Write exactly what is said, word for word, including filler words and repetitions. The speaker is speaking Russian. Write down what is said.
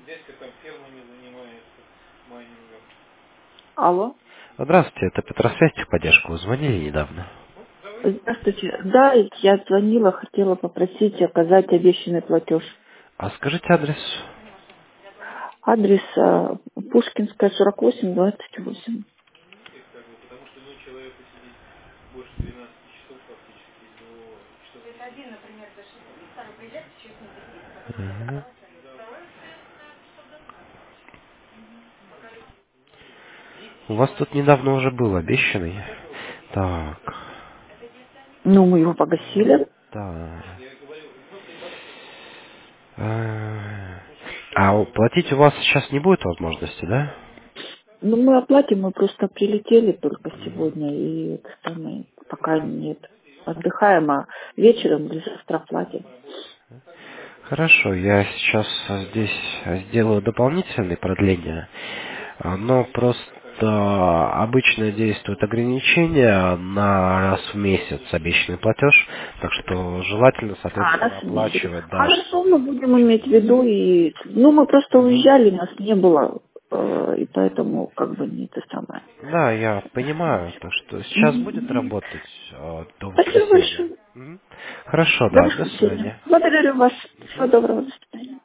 Алло. Здравствуйте, это Петросвязь, техподдержка. Вы звонили недавно. Здравствуйте. Да, я звонила, хотела попросить оказать обещанный платеж. А скажите адрес. Адрес а, Пушкинская, сорок восемь, двадцать восемь. Мгм. У вас тут недавно уже был обещанный. Так. Ну, мы его погасили. Так. Э, А у- платить у вас сейчас не будет возможности, да? Ну, мы оплатим, мы просто прилетели только сегодня, и это самое, пока нет. Отдыхаем, а вечером или завтра оплатим. Хорошо, я сейчас здесь сделаю дополнительные продления, а, но просто обычно действует ограничение на раз в месяц обещанный платеж, так что желательно, А, раз соответственно, в месяц. оплачивать даже. Хорошо, мы будем иметь в виду. И, ну, мы просто Мгм. уезжали, нас не было, э, и поэтому как бы не это самое. Да, я понимаю, то, что сейчас будет Мгм. работать э, до Спасибо воскресенья. большое. Мгм. Хорошо, До да, до воскресенья. свидания. Благодарю вас. Всего доброго. До свидания.